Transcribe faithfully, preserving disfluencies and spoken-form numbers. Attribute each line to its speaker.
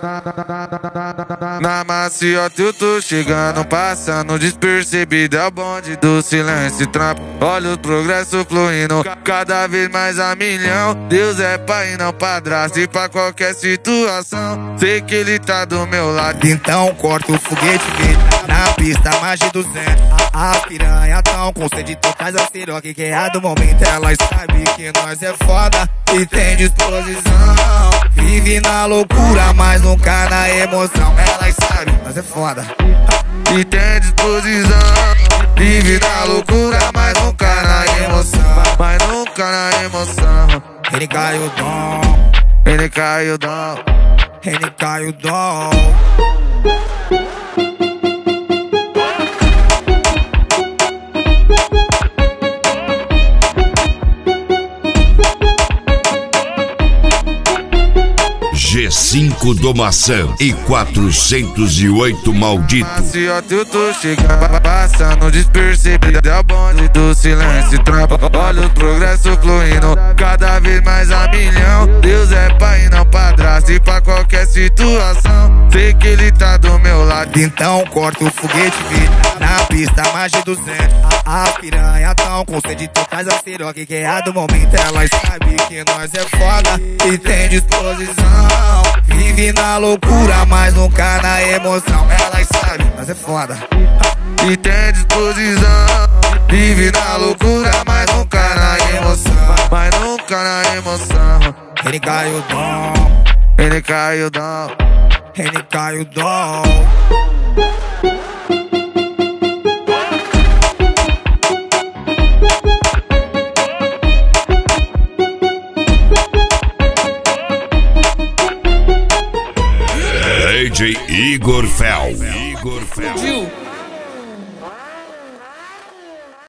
Speaker 1: Na maciota eu tô chegando, passando despercebido. É o bonde do silêncio e trampo. Olha o progresso fluindo, cada vez mais a milhão. Deus é pai e não padrasto, e pra qualquer situação sei que ele tá do meu lado.
Speaker 2: Então corta o foguete verde na pista, mais de duzentos. A piranha tão com sede, tu traz a siroque que é a do momento. Elas sabem que nós é foda e tem disposição. Vive na loucura, mas nunca na emoção. Elas sabem, nós é foda
Speaker 1: e tem disposição. Vive na loucura, mas nunca na emoção. Mas nunca na emoção.
Speaker 2: Ele caiu o dom,
Speaker 1: ele caiu o dom,
Speaker 2: ele caiu o dom.
Speaker 3: G cinco do Maçã e quatrocentos e oito Maldito.
Speaker 1: Maciota eu tô chegando, passando despercebido. É o bonde do silêncio e trampo. Olha o progresso fluindo, cada vez mais a milhão. Deus é pai e não padrasto, e pra qualquer situação sei que ele tá do meu lado.
Speaker 2: Então corta o foguete verde na pista, mais de duzentos. A piranha tão com sede, tu traz a siroque que é a do momento. Elas sabem que nós é foda e tem disposição. Vive na loucura, mas nunca na emoção. Elas sabem, nós é foda
Speaker 1: e tem disposição. Vive na loucura, mas nunca na emoção. Mas nunca na emoção.
Speaker 2: Ele caiu o dom,
Speaker 1: ele caiu o dom,
Speaker 2: ele caiu o dom.
Speaker 3: D J Igor Fel. Igor Fel.